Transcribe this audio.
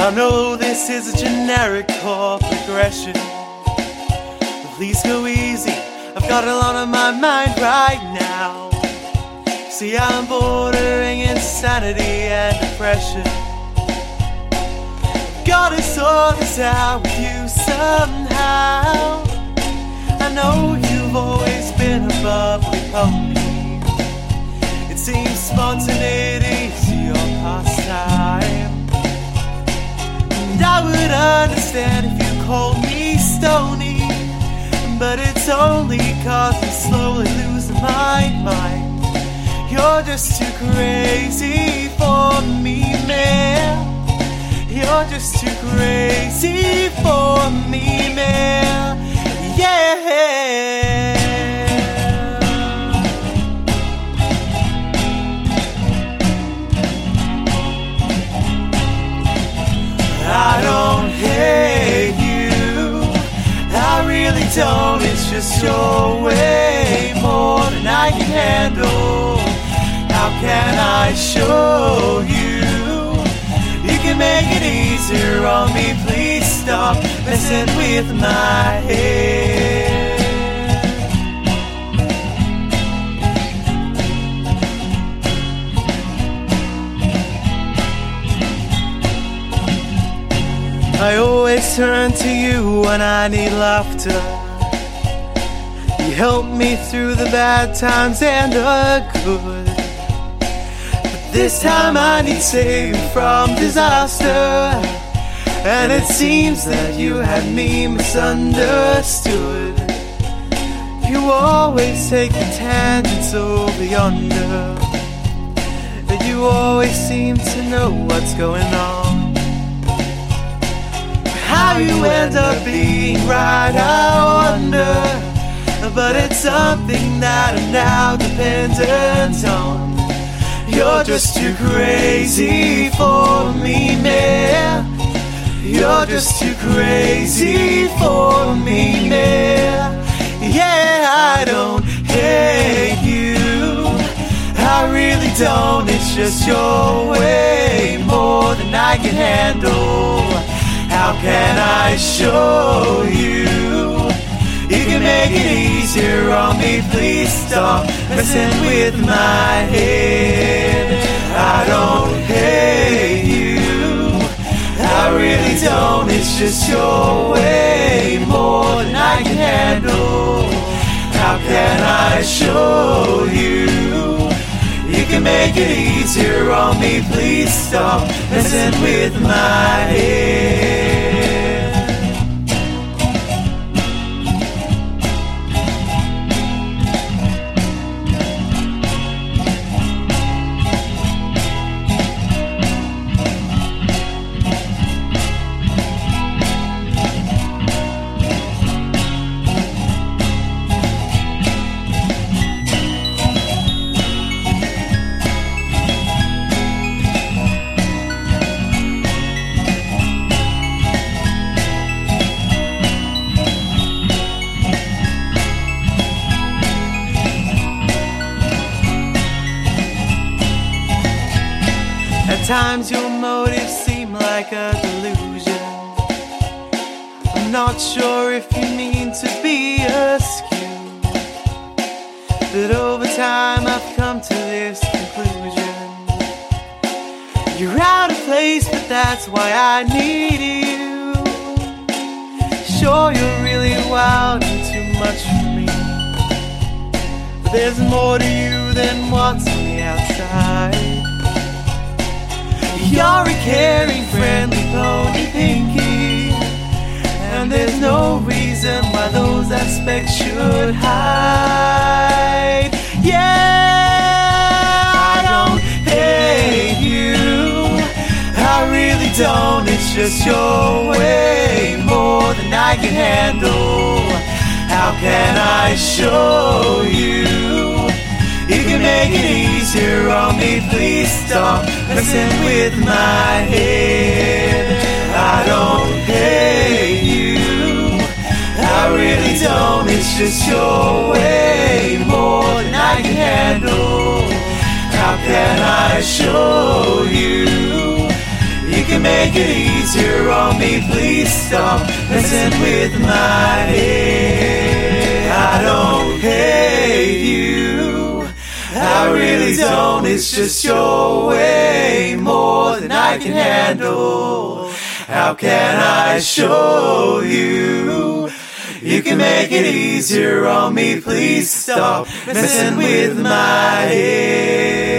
I know this is a generic chord progression, but please go easy, I've got a lot on my mind right now. See, I'm bordering insanity and depression. Gotta sort this out with you somehow. I know you've always been a bubbly pony. It seems spontaneity's your pastime, and I would understand if you called me stony, but it's only 'cause I'm slowly losing my mind. You're just too crazy for me, man. You're just too crazy for me, man. Yeah. I don't hate you, I really don't. It's just your way more than I can handle. How can I show you? You can make it easier on me. Please stop messing with my head. I always turn to you when I need laughter. You help me through the bad times and the good. This time I need saving from disaster, and it seems that you had me misunderstood. You always take the tangents over yonder, and you always seem to know what's going on. How you end up being right, I wonder, but it's something that I'm now dependent on. You're just too crazy for me, man. You're just too crazy for me, man. Yeah, I don't hate you, I really don't. It's just your way more than I can handle. How can I show you? You can make it easier on me. Please stop messing with my head. I don't hate you, I really don't. It's just your way more than I can handle. How can I show you? You can make it easier on me. Please stop messing with my head. At times your motives seem like a delusion. I'm not sure if you mean to be askew, but over time I've come to this conclusion. You're out of place, but that's why I need you. Sure, you're really wild and too much for me, but there's more to you than what's on the outside. You're a caring, friendly pony pinky, and there's no reason why those aspects should hide. Yeah, I don't hate you, I really don't. It's just your way more than I can handle. How can I show you? You can make it easier on me. Please stop messing with my head. I don't hate you, I really don't. It's just your way more than I can handle. How can I show you? You can make make it easier on me, please stop messing with my head. I don't hate you, I really don't. It's just your way more than I can handle. How can I show you? You can make it easier on me, please stop messing with my head.